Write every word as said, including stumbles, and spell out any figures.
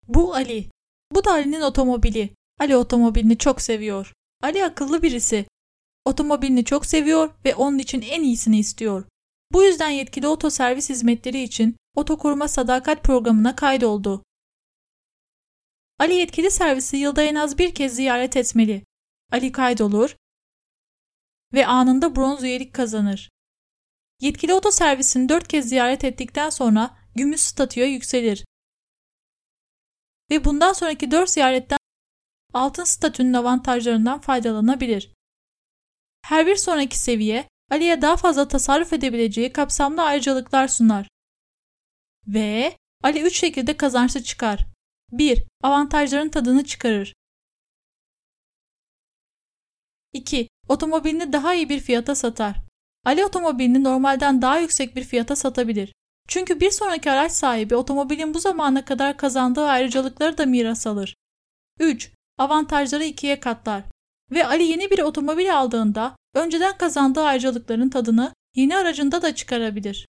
Bu Ali. Bu da Ali'nin otomobili. Ali otomobilini çok seviyor. Ali akıllı birisi. Otomobilini çok seviyor ve onun için en iyisini istiyor. Bu yüzden yetkili otoservis hizmetleri için Otokoruma Sadakat Programı'na kaydoldu. Ali yetkili servisi yılda en az bir kez ziyaret etmeli. Ali kaydolur ve anında bronz üyelik kazanır. Yetkili otoservisini dört kez ziyaret ettikten sonra gümüş statüye yükselir. Ve bundan sonraki dört ziyaretten altın statünün avantajlarından faydalanabilir. Her bir sonraki seviye Ali'ye daha fazla tasarruf edebileceği kapsamlı ayrıcalıklar sunar. Ve Ali üç şekilde kazançlı çıkar. bir. Avantajların tadını çıkarır. iki. Otomobilini daha iyi bir fiyata satar. Ali otomobilini normalden daha yüksek bir fiyata satabilir. Çünkü bir sonraki araç sahibi otomobilin bu zamana kadar kazandığı ayrıcalıkları da miras alır. üç. Avantajları ikiye katlar. Ve Ali yeni bir otomobil aldığında önceden kazandığı ayrıcalıkların tadını yeni aracında da çıkarabilir.